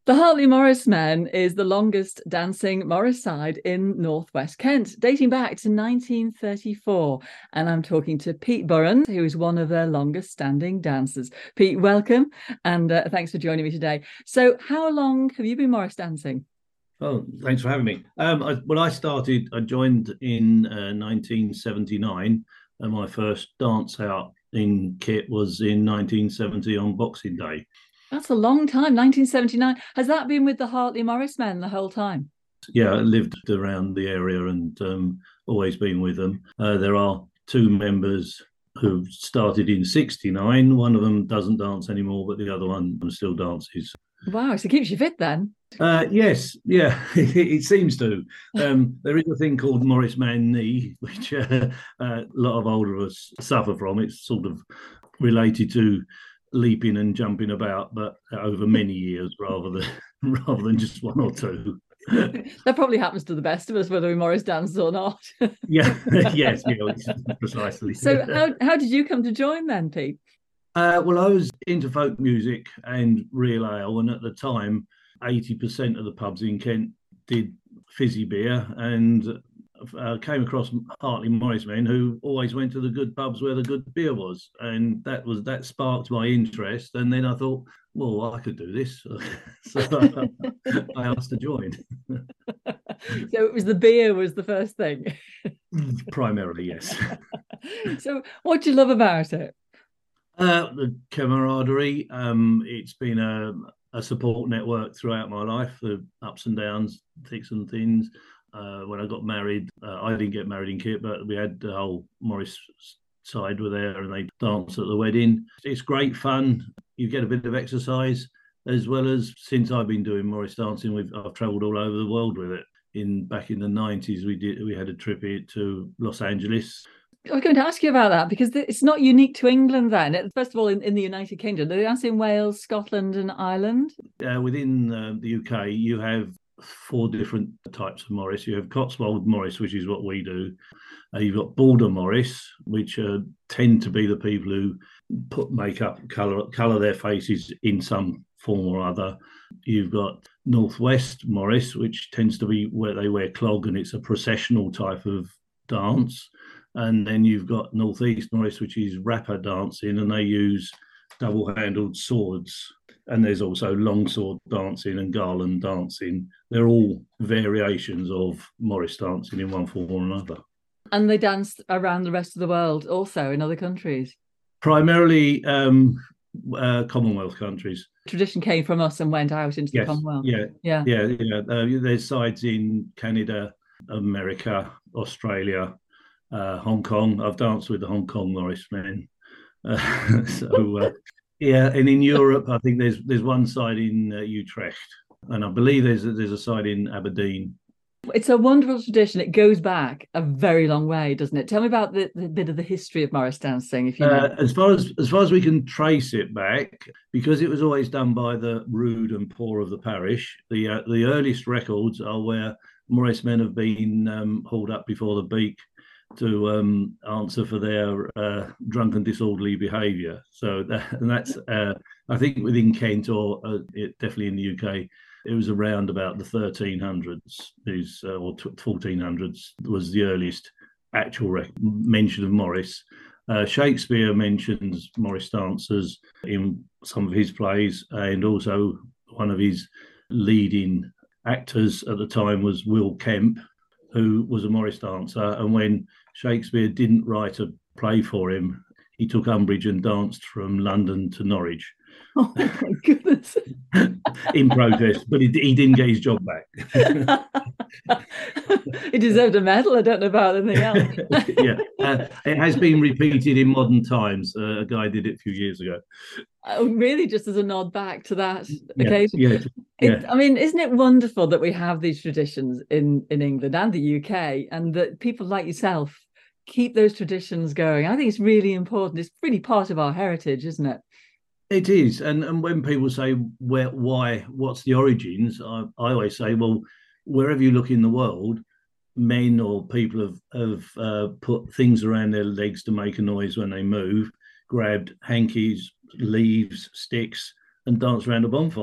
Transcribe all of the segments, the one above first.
The Hartley Morris Men is the longest dancing Morris side in northwest Kent, dating back to 1934. And I'm talking to Pete Burren, who is one of their longest standing dancers. Pete, welcome, and thanks for joining me today. So, how long have you been Morris dancing? Oh, thanks for having me. I joined in 1979, and my first dance out in kit was in 1970 on Boxing Day. That's a long time, 1979. Has that been with the Hartley Morris Men the whole time? Yeah, I lived around the area and always been with them. There are two members who started in '69. One of them doesn't dance anymore, but the other one still dances. Wow, so it keeps you fit then. Yes, yeah, it seems to. There is a thing called Morris Man knee, which a lot of older of us suffer from. It's sort of related to leaping and jumping about, but over many years rather than rather than just one or two. That probably happens to the best of us, whether we Morris dance or not. Yeah, yes, yeah, precisely. So how did you come to join then, Pete? Well, I was into folk music and real ale, and at the time, 80% of the pubs in Kent did fizzy beer, and came across Hartley Morris men who always went to the good pubs where the good beer was, and that sparked my interest. And then I thought, well, I could do this, so I asked to join. So it was the beer was the first thing. Primarily, yes. So what do you love about it? The camaraderie. It's been a support network throughout my life, the ups and downs, thicks and thins. When I got married, I didn't get married in kit, but we had the whole Morris side were there and they danced at the wedding. It's great fun. You get a bit of exercise, as well as, since I've been doing Morris dancing, I've travelled all over the world with it. Back in the 90s, we had a trip here to Los Angeles. I was going to ask you about that because it's not unique to England then. First of all, in the United Kingdom, they dance in Wales, Scotland and Ireland. Within the UK, you have four different types of Morris. You have Cotswold Morris, which is what we do. You've got Border Morris, which tend to be the people who put makeup, colour their faces in some form or other. You've got Northwest Morris, which tends to be where they wear clog and it's a processional type of dance. And then you've got Northeast Morris, which is rapper dancing, and they use double-handled swords. And there's also longsword dancing and garland dancing. They're all variations of Morris dancing in one form or another. And they danced around the rest of the world also in other countries? Primarily Commonwealth countries. Tradition came from us and went out into the Yes, Commonwealth. yeah, Yeah. yeah, yeah. There's sides in Canada, America, Australia, Hong Kong. I've danced with the Hong Kong Morris men. Yeah, and in Europe, I think there's one side in Utrecht, and I believe there's a side in Aberdeen. It's a wonderful tradition. It goes back a very long way, doesn't it? Tell me about the bit of the history of Morris dancing, if you know. As far as we can trace it back, because it was always done by the rude and poor of the parish. The earliest records are where Morris men have been hauled up before the beak to answer for their drunken disorderly behaviour. So that's I think within Kent or definitely in the UK, it was around about the 1300s, or 1400s was the earliest actual mention of Morris. Shakespeare mentions Morris dancers in some of his plays, and also one of his leading actors at the time was Will Kemp, who was a Morris dancer. And when Shakespeare didn't write a play for him, he took umbrage and danced from London to Norwich. Oh my goodness. In protest, but he didn't get his job back. He deserved a medal. I don't know about anything else. Yeah, it has been repeated in modern times. A guy did it a few years ago. Oh, really, just as a nod back to that Yeah, occasion. yeah, yeah. I mean, isn't it wonderful that we have these traditions in England and the UK, and that people like yourself keep those traditions going? I think it's really important. It's really part of our heritage, isn't it? It is, and when people say why, what's the origins? I always say, well, wherever you look in the world, men or people have put things around their legs to make a noise when they move, grabbed hankies, leaves, sticks, and danced around a bonfire.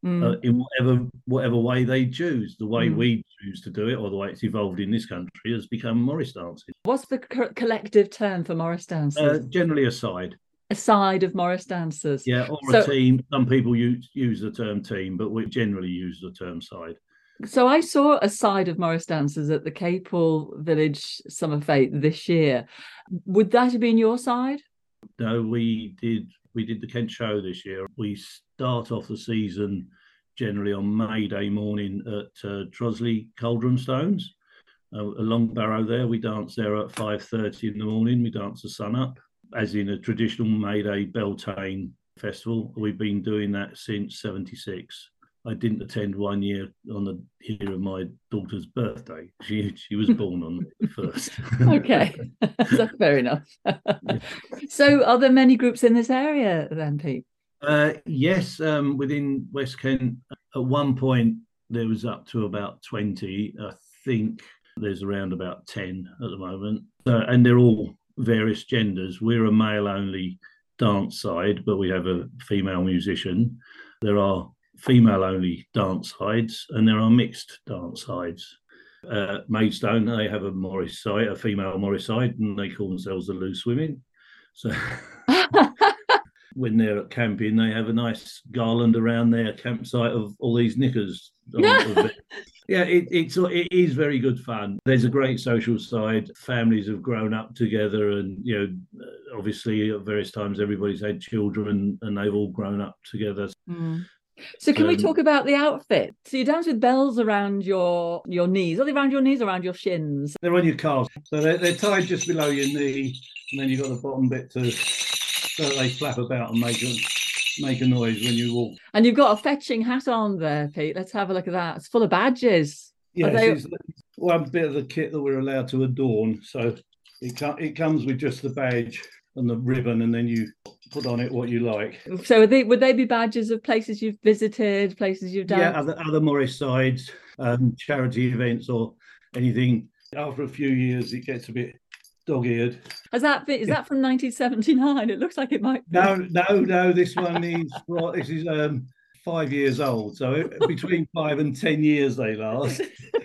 Mm. in whatever way they choose. The way Mm. we choose to do it, or the way it's evolved in this country, has become Morris dancing. What's the collective term for Morris dancers? Generally a side. A side of Morris dancers. Yeah, or a So, team. Some people use the term team, but we generally use the term side. so I saw a side of Morris dancers at the Capel Village Summer Fete this year. Would that have been your side? No, we did the Kent show this year. We start off the season generally on May Day morning at Trosley Cauldron Stones, a long barrow there. We dance there at 5:30 in the morning. We dance the sun up, as in a traditional May Day Beltane festival. We've been doing that since '76. I didn't attend one year on the year of my daughter's birthday. She was born on the first. Okay, that's fair enough. So, are there many groups in this area then, Pete? Yes, within West Kent, at one point there was up to about 20. I think there's around about 10 at the moment, and they're all various genders. We're a male-only dance side, but we have a female musician. There are female-only dance sides, and there are mixed dance sides. Maidstone, they have a Morris side, a female Morris side, and they call themselves the Loose Women. So when they're at camping, they have a nice garland around their campsite of all these knickers. Yeah, it is very good fun. There's a great social side. Families have grown up together, and obviously at various times everybody's had children, and they've all grown up together. Mm. So can we talk about the outfit? So you dance with bells around your knees. Are they around your knees or around your shins? They're on your calves. So they're tied just below your knee, and then you've got the bottom bit so they flap about and make a noise when you walk. And you've got a fetching hat on there, Pete. Let's have a look at that. It's full of badges. Yes, it's one bit of the kit that we're allowed to adorn. So it comes with just the badge and the ribbon, and then you put on it what you like. So would they be badges of places you've visited, places you've done? Yeah, other Morris sides, charity events or anything. After a few years, it gets a bit dog-eared. Is that from 1979? It looks like it might be. No. This one is 5 years old. So between 5 and 10 years they last,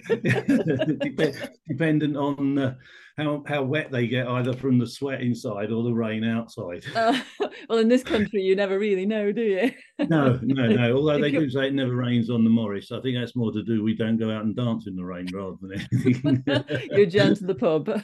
dependent on how wet they get, either from the sweat inside or the rain outside. Well, in this country, you never really know, do you? No. Although they do say it never rains on the Morris. I think that's more to do we don't go out and dance in the rain rather than anything. You adjourn to the pub.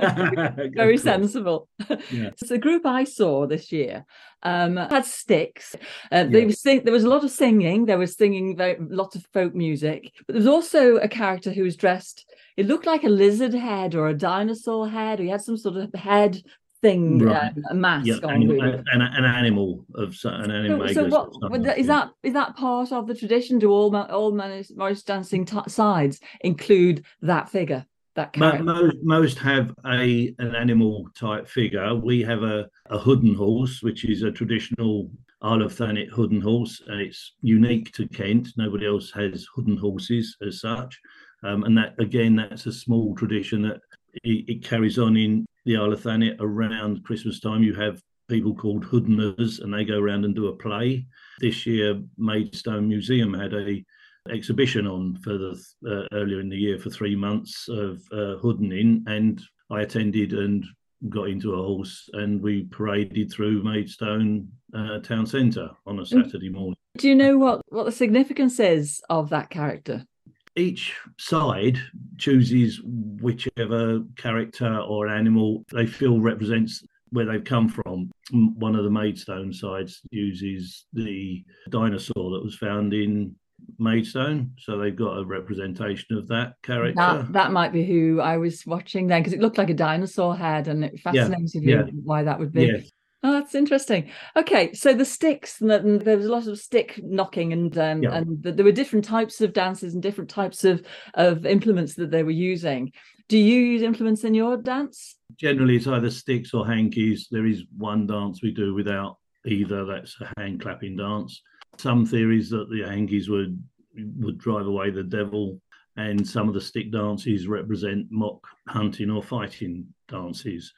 Very sensible. Yeah. So the group I saw this year had sticks. There was a lot of singing. There was singing lots of folk music. But there was also a character who was dressed, it looked like a lizard head or a dinosaur head, or he had some sort of head thing, right. A mask on. An animal of an animal. So what is that part of the tradition? Do all Morris dancing sides include that figure? That character? Most have an animal type figure. We have a Hooden horse, which is a traditional Isle of Thanet Hooden horse, and it's unique to Kent. Nobody else has Hooden horses as such. And that's a small tradition that it carries on in the Isle of Thanet. Around Christmas time, you have people called Hoodeners, and they go around and do a play. This year, Maidstone Museum had a exhibition on for earlier in the year for 3 months of Hoodening, and I attended and got into a horse, and we paraded through Maidstone town centre on a Saturday morning. Do you know what the significance is of that character? Each side chooses whichever character or animal they feel represents where they've come from. One of the Maidstone sides uses the dinosaur that was found in Maidstone, so they've got a representation of that character. That might be who I was watching then, because it looked like a dinosaur head, and it fascinated me why that would be. Yes. Oh, that's interesting. Okay, so the sticks, and there was a lot of stick knocking, and there were different types of dances and different types of implements that they were using. Do you use implements in your dance? Generally, it's either sticks or hankies. There is one dance we do without either. That's a hand clapping dance. Some theories that the hankies would drive away the devil, and some of the stick dances represent mock hunting or fighting dances.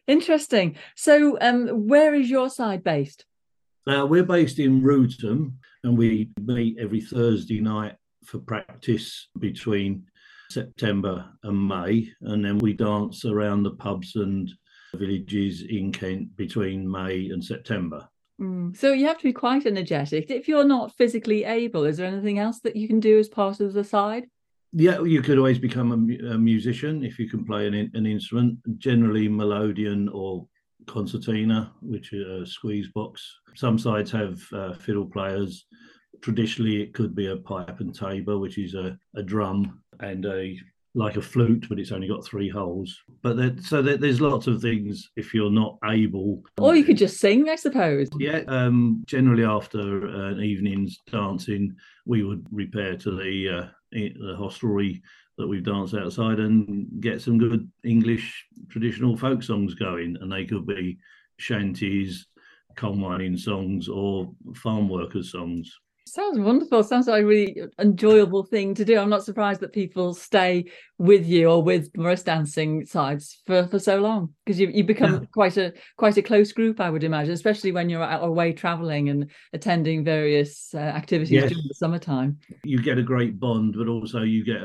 Interesting. So where is your side based? We're based in Rootham, and we meet every Thursday night for practice between September and May, and then we dance around the pubs and villages in Kent between May and September. So you have to be quite energetic. If you're not physically able, is there anything else that you can do as part of the side? Yeah, you could always become a musician if you can play an instrument, generally melodeon or concertina, which is a squeeze box. Some sides have fiddle players. Traditionally, it could be a pipe and tabor, which is a drum and a like a flute, but it's only got 3 holes. But there's lots of things if you're not able. Or you could just sing, I suppose. Yeah, generally after an evening's dancing, we would repair to the hostelry that we've danced outside and get some good English traditional folk songs going, and they could be shanties, coal mining songs, or farm workers songs. Sounds wonderful. Sounds like a really enjoyable thing to do. I'm not surprised that people stay with you or with Morris Dancing sides for so long, because you become quite a close group, I would imagine, especially when you're out away traveling and attending various activities during the summertime. You get a great bond, but also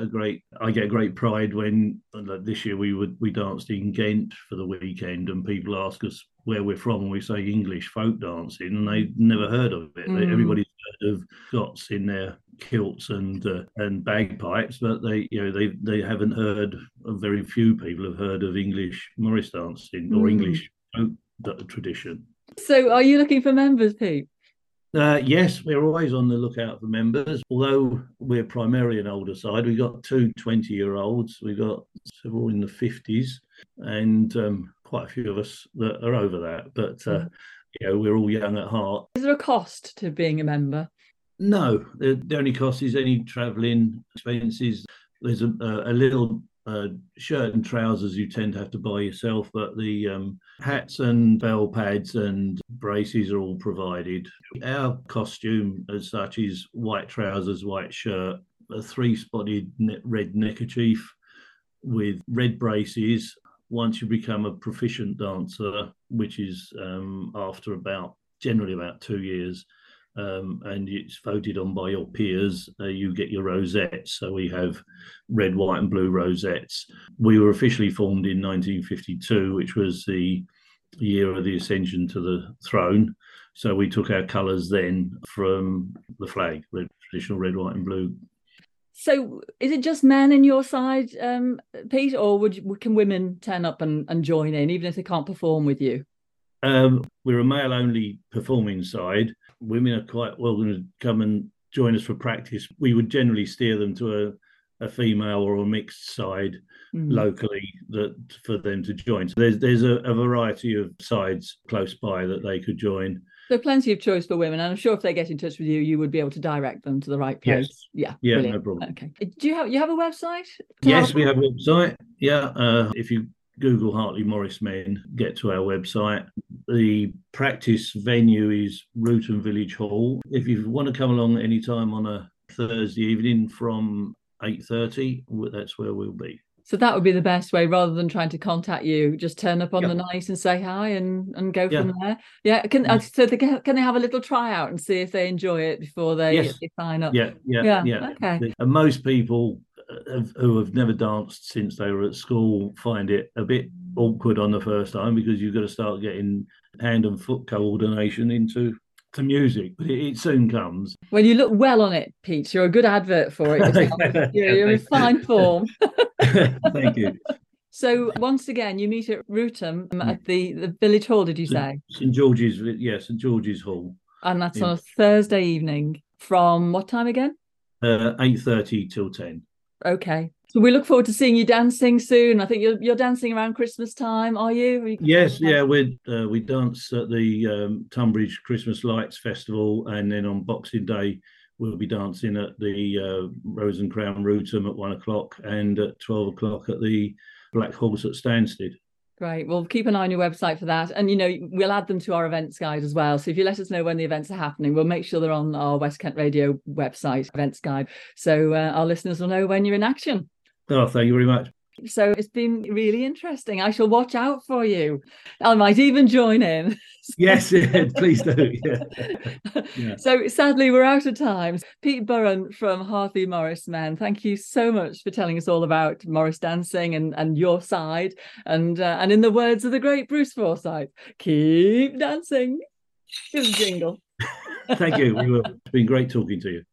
I get great pride when, like this year, we danced in Ghent for the weekend, and people ask us where we're from, and we say English folk dancing, and they never heard of it. Everybody's heard of Scots in their kilts and bagpipes, but they haven't heard. Very few people have heard of English Morris dancing or English folk tradition. So, are you looking for members, Pete? Yes, we're always on the lookout for members. Although we're primarily an older side, we've got 2 20-year-olds, we've got several in the 50s, and quite a few of us that are over that. But we're all young at heart. Is there a cost to being a member? No, the only cost is any travelling expenses. There's a little shirt and trousers you tend to have to buy yourself, but the hats and bell pads and braces are all provided. Our costume as such is white trousers, white shirt, a 3-spotted red neckerchief with red braces. Once you become a proficient dancer, which is after generally about 2 years, and it's voted on by your peers, you get your rosettes. So we have red, white and blue rosettes. We were officially formed in 1952, which was the year of the ascension to the throne. So we took our colours then from the flag, traditional red, white and blue. So is it just men in your side, Pete, or can women turn up and join in, even if they can't perform with you? We're a male-only performing side. Women are quite welcome to come and join us for practice. We would generally steer them to a female or a mixed side locally for them to join. So there's a variety of sides close by that they could join. So plenty of choice for women, and I'm sure if they get in touch with you, you would be able to direct them to the right place. Yes. Yeah, no problem. Okay. Do you have a website? Yes, we have a website. Yeah, if you Google Hartley Morris Men, get to our website. The practice venue is Ruton Village Hall. If you want to come along any time on a Thursday evening from 8:30, that's where we'll be. So that would be the best way, rather than trying to contact you. Just turn up on the night and say hi and go from there. Yeah. So can they have a little tryout and see if they enjoy it before they sign up? Yeah. Okay. And most people who have never danced since they were at school find it a bit awkward on the first time, because you've got to start getting hand and foot coordination into music, but it soon comes. Well, you look well on it, Pete. You're a good advert for it. You're in fine form. Thank you. So once again, you meet at Ruton at the village hall, did you say? St George's, St George's Hall. And that's on a Thursday evening from what time again? 8:30 till 10. Okay. So we look forward to seeing you dancing soon. I think you're dancing around Christmas time, are you? Yes, yeah. We dance at the Tunbridge Christmas Lights Festival, and then on Boxing Day we'll be dancing at the Rose and Crown Ruton at 1 o'clock, and at 12 o'clock at the Black Horse at Stansted. Great. Well, keep an eye on your website for that. And, we'll add them to our events guide as well. So if you let us know when the events are happening, we'll make sure they're on our West Kent Radio website events guide. So our listeners will know when you're in action. Oh, thank you very much. So it's been really interesting. I shall watch out for you. I might even join in. Yes, please do. Yeah. Yeah. So sadly, we're out of time. Pete Burren from Hartley Morris Men, thank you so much for telling us all about Morris dancing and your side. And in the words of the great Bruce Forsyth, keep dancing. Here's a jingle. Thank you. It's been great talking to you.